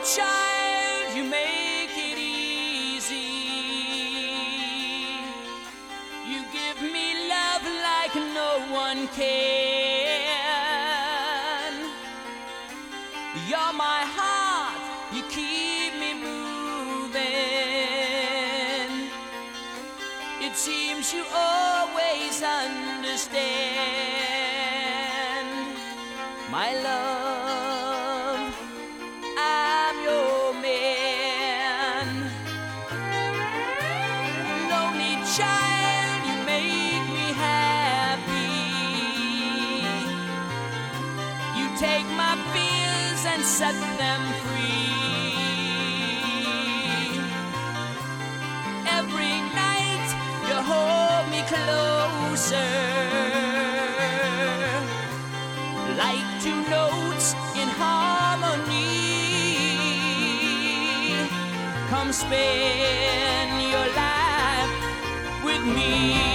child, you make it easy. You give me love like no one can. You're my heart, you keep me moving. It seems you always understand. My love, I'm your man. Lonely child, you make me happy. You take my fears and set them free. Every night you hold me closer, like two notes in harmony. Come spend your life with me.